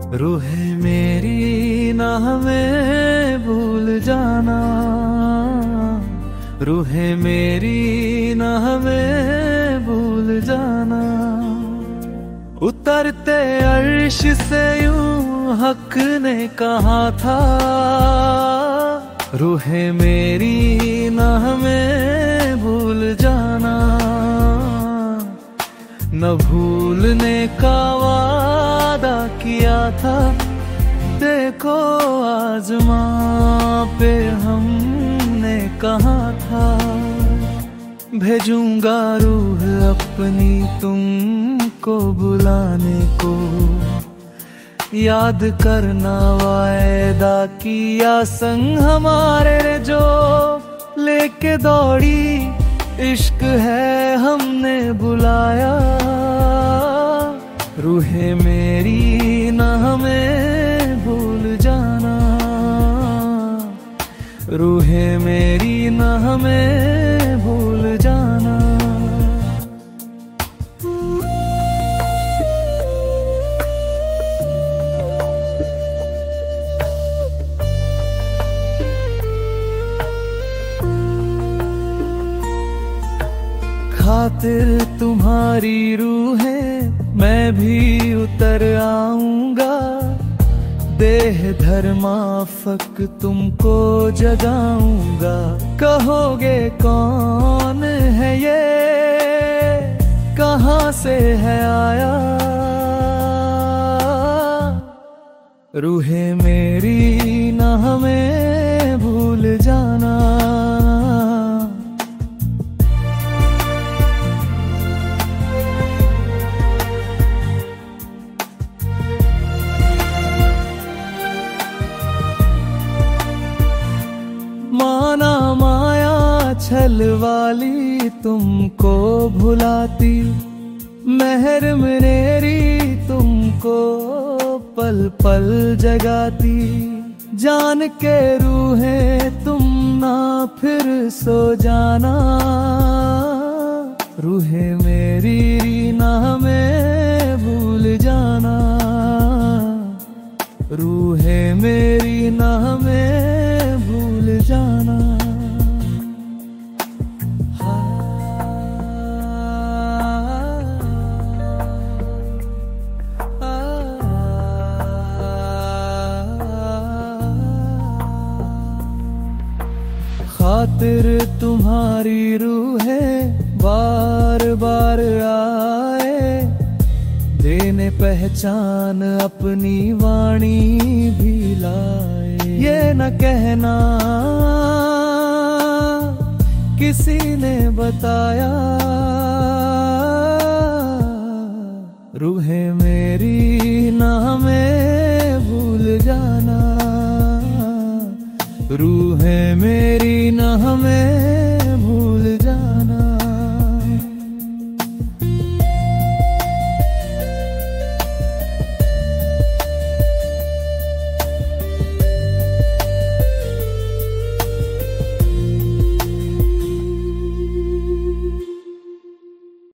रूहे मेरी ना हमें भूल जाना, रूहे मेरी ना हमें भूल जाना। उतरते अर्श से यूं हक ने कहा था, रूहे मेरी ना हमें भूल जाना। न भूलने का वादा किया था, देखो आज़मां पे हमने कहा था। भेजूंगा रूह अपनी तुमको बुलाने को, याद करना वायदा किया संग हमारे जो लेके दौड़ी इश्क है हमने बुलाया। रूहे मेरी ना हमें भूल जाना, रूहे मेरी ना हमें भूल जाना। खातिर तुम्हारी रूहें मैं भी उतर आऊंगा, देह धर्माफक तुमको जगाऊंगा। कहोगे कौन है ये, कहाँ से है आया। रूहे मेरी ना हमें भूल जाना, माना माया छल वाली तुमको भुलाती, मेहर मेरी तुमको पल पल जगाती। जान के रूहें तुम ना फिर सो जाना, रूहें मेरी ना हमें भूल जाना, रूहें मेरी ना हमें भूल जाना। खातिर तुम्हारी रूहें बार बार आए, देने पहचान अपनी वाणी भी लाए। ये न कहना किसी ने बताया, रूहें मेरी ना हमें भूल जाना, रूहें मेरी ना हमें